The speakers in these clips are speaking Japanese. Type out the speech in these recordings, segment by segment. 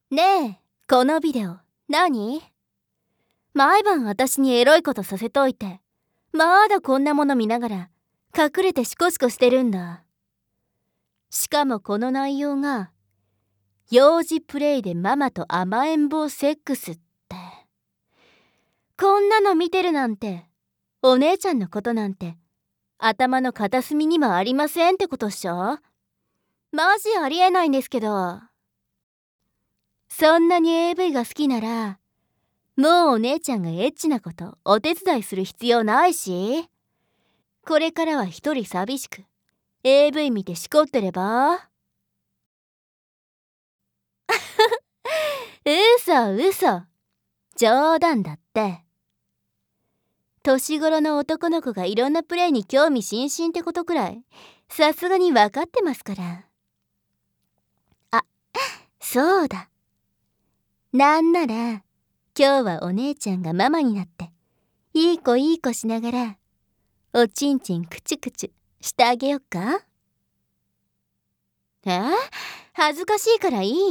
ねえ、このビデオ、何？毎晩私にエロいことさせといて、まだこんなもの見ながら、隠れてシコシコしてるんだ。しかもこの内容が、幼児プレイでママと甘えん坊セックスって。こんなの見てるなんて、お姉ちゃんのことなんて、頭の片隅にもありませんってことっしょ？マジありえないんですけど。そんなに AV が好きなら、もうお姉ちゃんがエッチなことお手伝いする必要ないし、これからは一人寂しく AV 見てしこってれば。嘘、冗談だって。年頃の男の子がいろんなプレイに興味津々ってことくらいさすがに分かってますから。あ、そうだ。なんなら今日はお姉ちゃんがママになっていい子しながらおちんちんくちゅくちゅしてあげよっか。恥ずかしいからいい？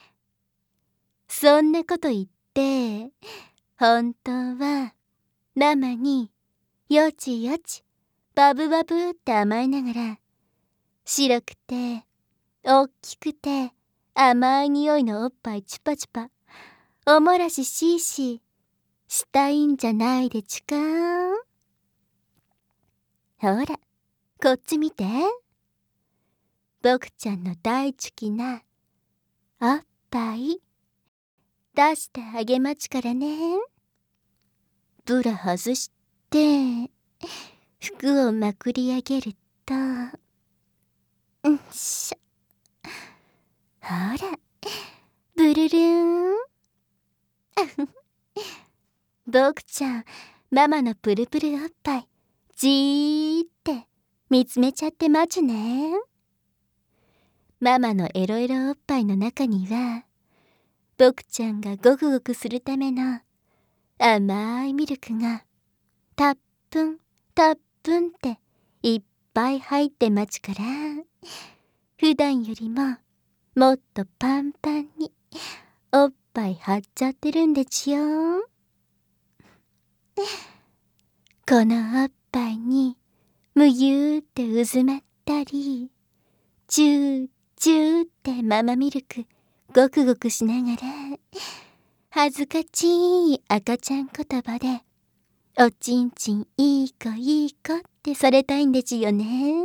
そんなこと言って本当はママによちよちバブバブって甘えながら白くておっきくて甘い匂いのおっぱいチュパチュパおもらしシーシーしたいんじゃないでちゅか。ほらこっち見て。僕ちゃんの大好きなおっぱい出してあげまちからね。ブラ外して服をまくり上げると、んしょ。ほらブルルーン。僕ちゃんママのプルプルおっぱいじーって見つめちゃってまちゅね。ママのエロエロおっぱいの中には僕ちゃんがゴクゴクするための甘いミルクがたっぷんっていっぱい入ってまちから、普段よりももっとパンパンにおっぱい張っちゃってるんでちよ。このおっぱいにむゆーって渦まったり、チューチューってママミルクごくごくしながら、恥ずかしい赤ちゃん言葉でおちんちんいい子ってされたいんでちよね。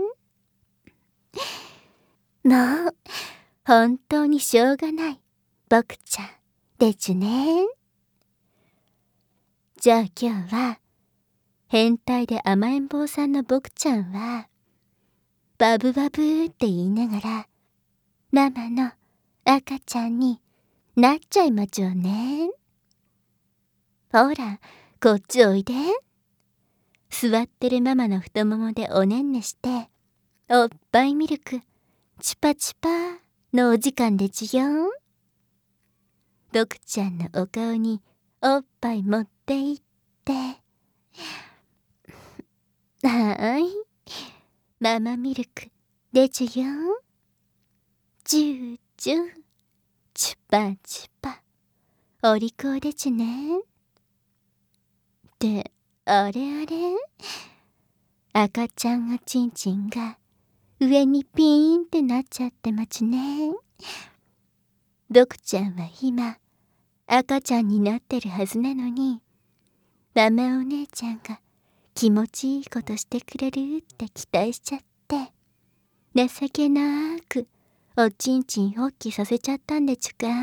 もう本当にしょうがない僕ちゃんでちゅね。じゃあ今日は変態で甘えん坊さんの僕ちゃんはバブバブって言いながらママの赤ちゃんになっちゃいまちょね。ほらこっちおいで。座ってるママの太ももでおねんねしておっぱいミルクチュパチュパのお時間でちよ。僕ちゃんのお顔におっぱい持っていってはーいママミルクでちゅよ。ジュージューチュパチュパお利口でちゅね。ってあれ赤ちゃんおちんちんが上にピーンってなっちゃってまちね。僕ちゃんは今赤ちゃんになってるはずなのに、ママお姉ちゃんが気持ちいいことしてくれるって期待しちゃって情けなーくおちんちん発揮させちゃったんでちゅか。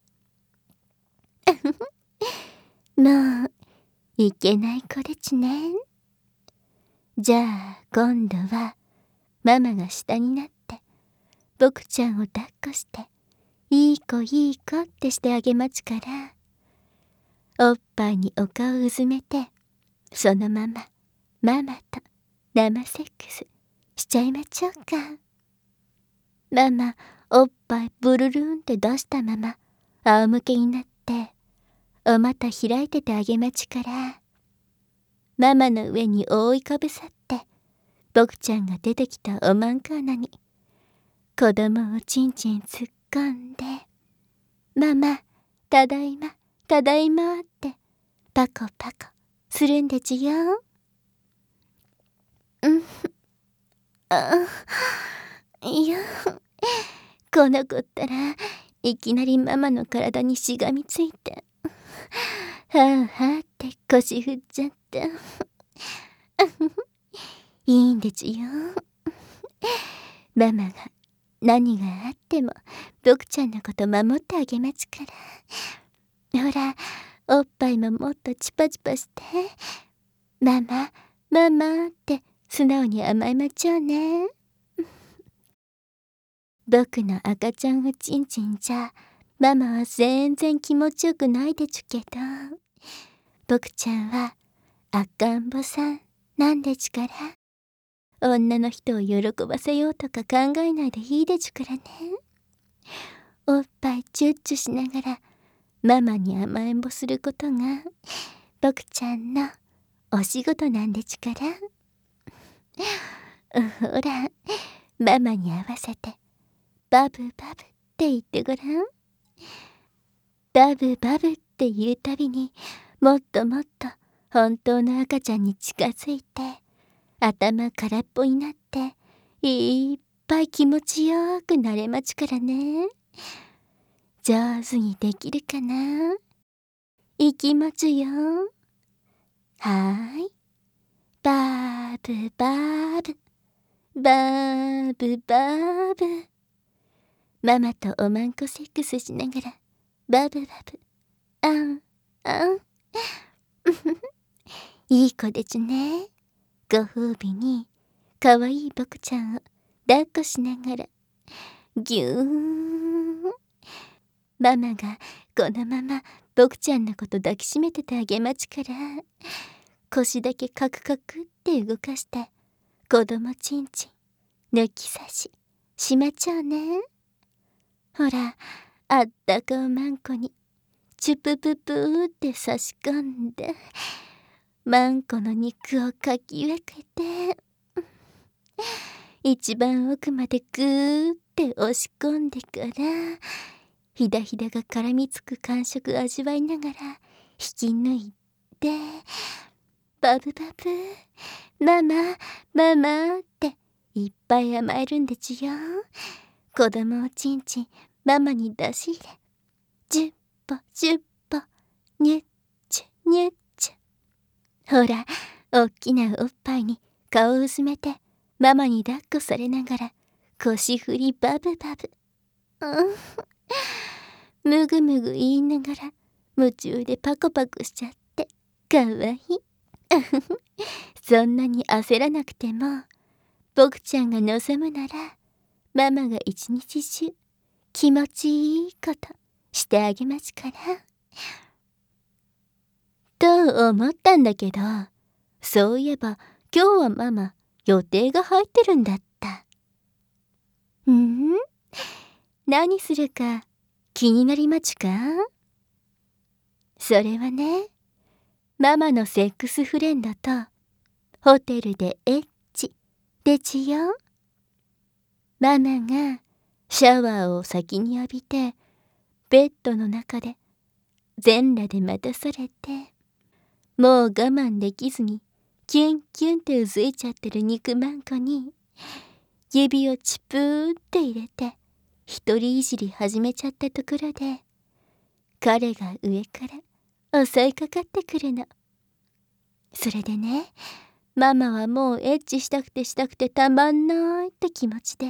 もういけない子でちね。じゃあ今度はママが下になって僕ちゃんを抱っこしていい子ってしてあげまちから、おっぱいにお顔うずめてそのままママと生セックスしちゃいまちょうか。ママおっぱいブルルンって出したまま仰向けになってお股開いててあげまちから、ママの上に覆いかぶさって僕ちゃんが出てきたおまんか穴に子供をちんちん突っ込んでママ、ただいま、ただいまってパコパコするんでちよ。うん、いや、この子ったらいきなりママの体にしがみついて、はあはあって腰振っちゃった。いいんでちよ。ママが何があっても僕ちゃんのこと守ってあげますから。ほら、おっぱいももっとチュパチュパして、ママママって素直に甘えまちゃうね。僕の赤ちゃんおちんちんじゃママは全然気持ちよくないでちゅけど、僕ちゃんは赤ん坊さんなんでちゅから、女の人を喜ばせようとか考えないでいいでちゅからね。おっぱいチュッチュしながらママに甘えんぼすることが僕ちゃんのお仕事なんでちゅから。ほら、ママに合わせてバブバブって言ってごらん。バブバブって言うたびにもっともっと本当の赤ちゃんに近づいて、頭空っぽになっていっぱい気持ちよくなれまちからね。上手にできるかな。いきまちよ。はーい。バブバブバブバブ。ママとおまんこセックスしながらバブバブ、あんあん。いい子でちゅね。ご褒美にかわいい僕ちゃんを抱っこしながらぎゅーん。ママがこのまま僕ちゃんのこと抱きしめててあげまちから、腰だけカクカクって動かして子供ちんちん抜き差ししまちゃうね。ほら、あったかおまんこにチュプププーって差し込んで、まんこの肉をかき分けて、一番奥までグーって押し込んでから、ひだひだが絡みつく感触味わいながら引き抜いて、バブバブ、ママママっていっぱい甘えるんでちよ。子供おちんちんママに出し入れ、ジュッポジュッポ、ニュッチュニュッチュ。ほら、おっきなおっぱいに顔をうずめてママに抱っこされながら腰振りバブバブ、むぐむぐ言いながら夢中でパコパコしちゃってかわいい。そんなに焦らなくても僕ちゃんが望むならママが一日中気持ちいいことしてあげますから。と思ったんだけど、そういえば今日はママ予定が入ってるんだった。何するか気になりまちゅか。それはね、ママのセックスフレンドとホテルでエッチでちよ。ママがシャワーを先に浴びてベッドの中で全裸で待たされて、もう我慢できずにキュンキュンってうずいちゃってる肉まんこに指をチプーって入れて一人いじり始めちゃったところで、彼が上から襲いかかってくるの。それでね、ママはもうエッチしたくてたまんないって気持ちで、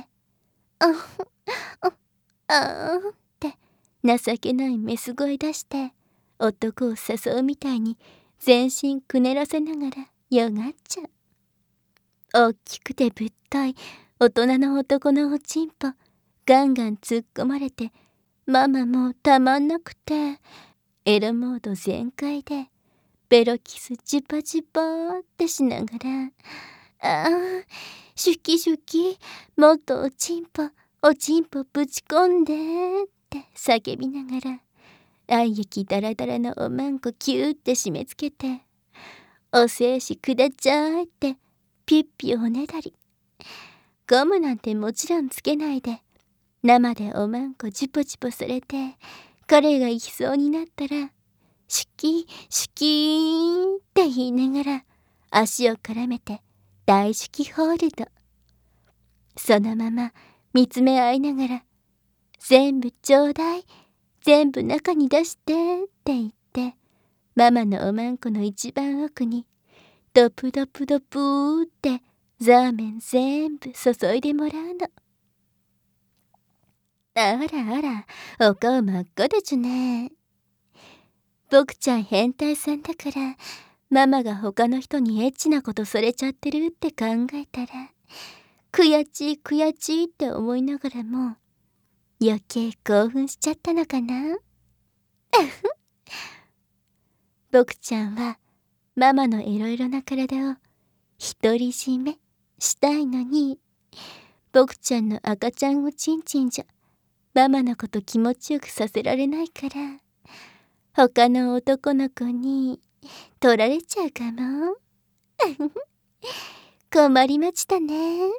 って情けないメス声出して男を誘うみたいに全身くねらせながらよがっちゃう。おっきくてぶっとい大人の男のおちんぽガンガン突っ込まれて、ママもうたまんなくてエロモード全開でベロキスチュパチュパーってしながら、シュキシュキ、もっとおちんぽぶち込んでって叫びながら愛液ダラダラのおまんこキューって締め付けて、お精子くだっちゃいってピュッピュおねだり。ゴムなんてもちろんつけないで生でおまんこジュポジュポされて彼が行きそうになったら、シキシキーンって言いながら足を絡めて大好きホールド。そのまま見つめ合いながら、全部ちょうだい、全部中に出してって言って、ママのおまんこの一番奥にドプドプドプーってザーメン全部注いでもらうの。あらあら、お顔真っ赤でちゅね。僕ちゃん変態さんだから、ママが他の人にエッチなことされちゃってるって考えたら、悔しい悔しいって思いながらも、余計興奮しちゃったのかな。僕ちゃんはママのいろいろな体を独り占めしたいのに、僕ちゃんの赤ちゃんおちんちんじゃママのこと気持ちよくさせられないから、他の男の子に取られちゃうかも。困りましたね。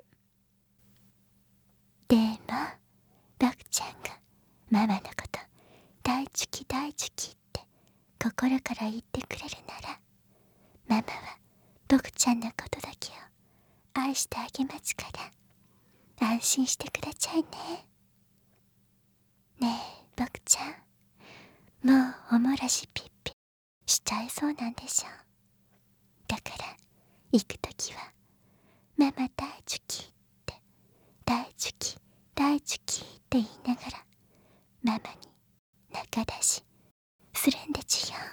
でも僕ちゃんがママのこと大好き大好きって心から言ってくれるなら、ママは僕ちゃんのことだけを愛してあげますから、安心してくださいね。ねえ僕ちゃん、もうおもらしピッピしちゃいそうなんでしょ。だから行くときはママ大好きって大好き大好きって言いながらママに仲出しするんでちゅよ。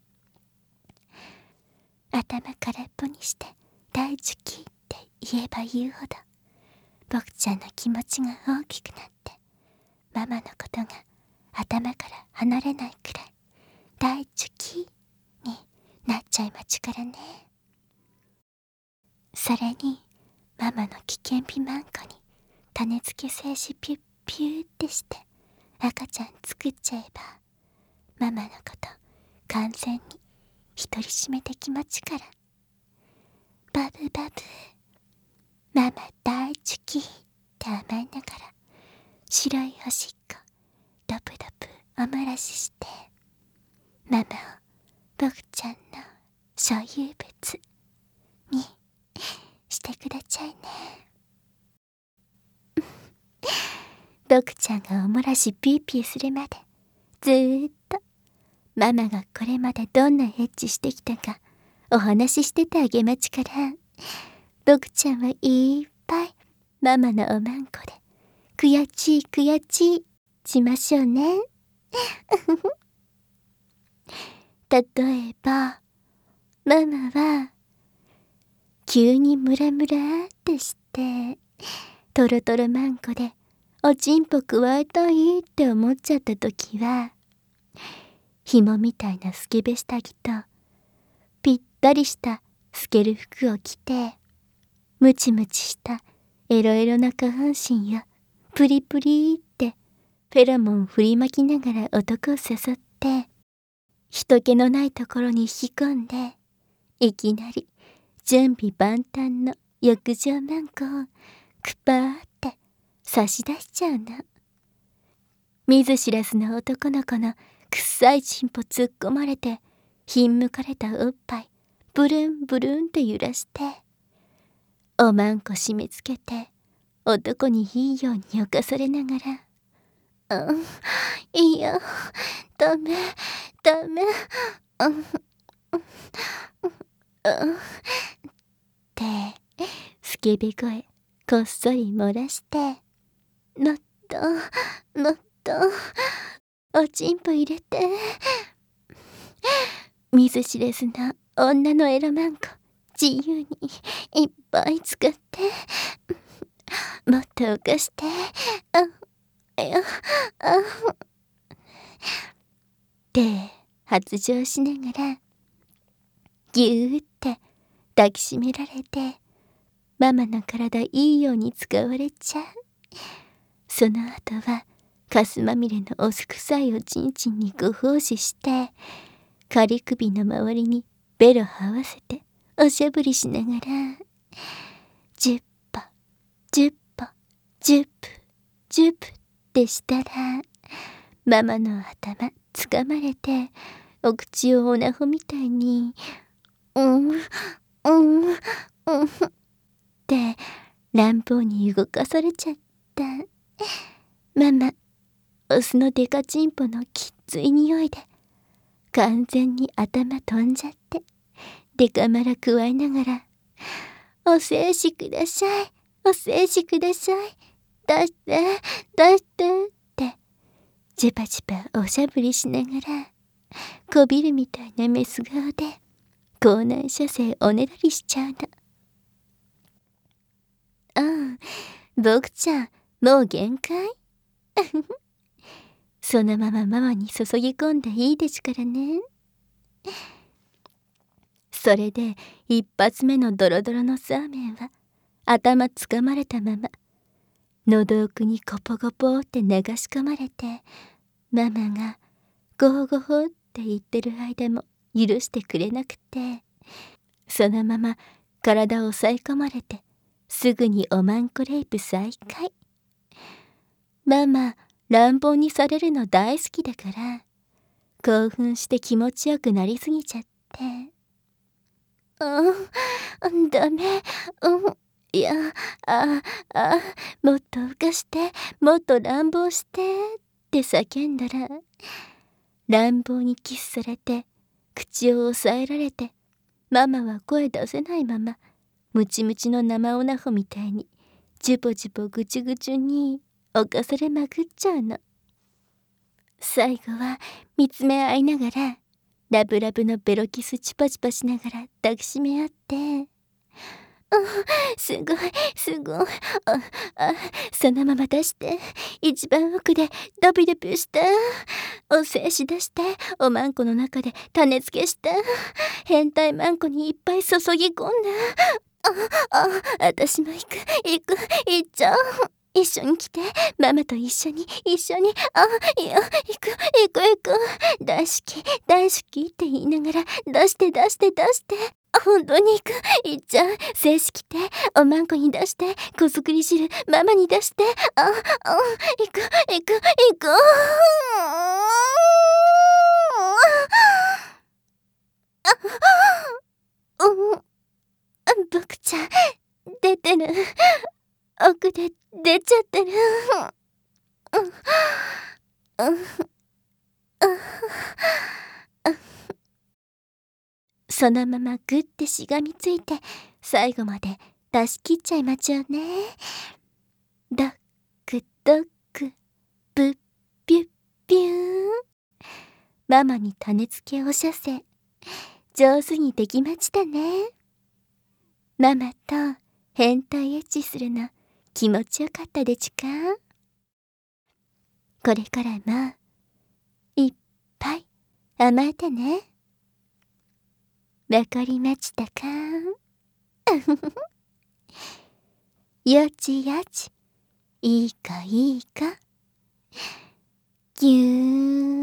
頭空っぽにして大好きって言えば言うほど、僕ちゃんの気持ちが大きくなって、ママのことが頭から離れないくらい大好きになっちゃいまちからね。それにママの危険美マンコに種付け精子ピュッピューってして赤ちゃん作っちゃえば、ママのこと完全に独り占めできまちから。バブバブ、ママ大好きって甘えながら白いおしっこドプドプおもらしして、ママを僕ちゃんの所有物にしてくださいね。僕ちゃんがおもらしピーピーするまでずーっとママがこれまでどんなエッチしてきたかお話ししててあげまちから、僕ちゃんはいっぱいママのおまんこで悔しい悔しいしましょうね。例えばママは急にムラムラってしてトロトロマンコでおちんぽくわえたいって思っちゃった時は、紐みたいなスケベ下着とぴったりした透ける服を着て、ムチムチしたエロエロな下半身をプリプリってフェロモン振りまきながら男を誘って、人気のないところに引き込んで、いきなり準備万端の浴場マンコをクパーって差し出しちゃうの。見ず知らずの男の子のくっさいチンポ突っ込まれて、ひんむかれたおっぱいブルンブルンって揺らして、おまんこ締め付けて男にいいように侵されながら、いやダメダメ、ってスケベ声こっそり漏らして、もっともっとおちんぽ入れて、見ず知れずな女のエロマンコ自由にいっぱい使って、もっと浮かして、って発情しながらぎゅーって抱きしめられて、ママの体いいように使われちゃう。その後はカスまみれのおすくさいおちんちんにご奉仕して、仮首の周りにベロ合わせておしゃぶりしながら、10歩10歩10歩10歩ってしたら、 ママの頭つかまれて、お口をオナホみたいにって乱暴に動かされちゃった。ママ、オスのデカチンポのきっつい匂いで完全に頭飛んじゃって、デカマラ加えながらお精子ください、お精子ください、出して出してってジェパジェパおしゃぶりしながら、こびるみたいなメス顔で口内射精おねだりしちゃうの。ああ、僕ちゃんもう限界そのままママに注ぎ込んでいいですからね。それで一発目のドロドロのサーメンは頭つかまれたまま喉奥にコポコポって流し込まれて、ママがゴーゴーって言ってる間も許してくれなくて、そのまま体を押さえ込まれてすぐにおまんこレイプ再開。ママ乱暴にされるの大好きだから興奮して気持ちよくなりすぎちゃって、ダメ、いや、もっと浮かして、もっと乱暴してって叫んだら、乱暴にキスされて口を押さえられて、ママは声出せないままムチムチの生オナホみたいにジュポジュポぐちゅぐちゅに侵されまくっちゃうの。最後は見つめ合いながらラブラブのベロキスチュパチュパしながら抱きしめ合って、すごいすごい、そのまま出して、一番奥でドビドビして、お精子出して、おまんこの中で種付けして、変態まんこにいっぱい注ぎ込んで、私も行っちゃう。一緒に来て、ママと一緒に、いや、行く、大好き、大好きって言いながら、出して、本当に行っちゃう。精子来て、おまんこに出して、子作り汁、ママに出して、行く。僕ちゃん、出てる。奥で出ちゃってる。そのままグッてしがみついて最後まで出し切っちゃいまちゃうね。ドックドックブッビュッビューン。ママに種付けお射精上手にできましたね。ママと変態エッチするの気持ちよかったでちゅか。これからもいっぱい甘えてね。わかりましたかよちよち、いいかぎゅーん。